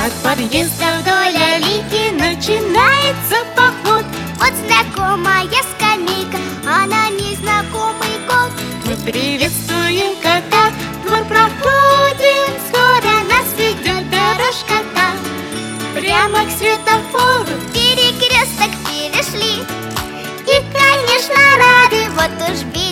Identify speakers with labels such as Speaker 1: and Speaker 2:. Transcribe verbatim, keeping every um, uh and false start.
Speaker 1: От подъезда вдоль аллейки начинается поход.
Speaker 2: Вот знакомая скамейка, а на ней знакомый кот.
Speaker 1: Мы приветствуем кота, двор проходим скоро, нас ведет дорожка та прямо к светофору.
Speaker 2: Перекресток перешли и, конечно, рады, вот уж